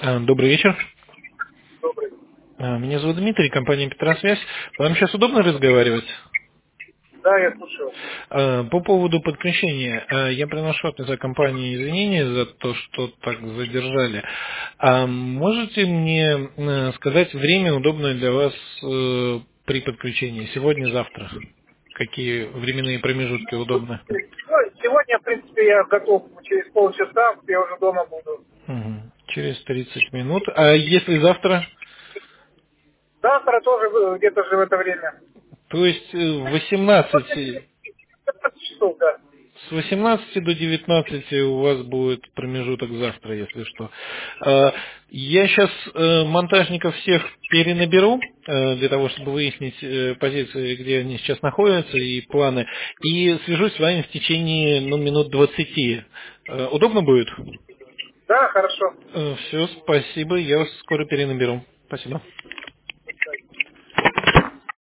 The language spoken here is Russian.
Добрый вечер. Добрый. Меня зовут Дмитрий, компания Петросвязь. Вам сейчас удобно разговаривать? Да, я слушаю. По поводу подключения. Я приношу от лица компании извинения за то, что так задержали. Можете мне сказать время, удобное для вас при подключении? Сегодня, завтра? Какие временные промежутки удобны? Сегодня, в принципе, я готов. Через полчаса я уже дома буду. Мгм. Через 30 минут. А если завтра? Завтра тоже где-то же в это время. То есть в 18. 15 часов, да. С 18 до 19 у вас будет промежуток завтра, если что. Я сейчас монтажников всех перенаберу, для того, чтобы выяснить позиции, где они сейчас находятся, и планы. И свяжусь с вами в течение минут 20. Удобно будет? Да, хорошо. Все, спасибо. Я вас скоро перенаберу. Спасибо.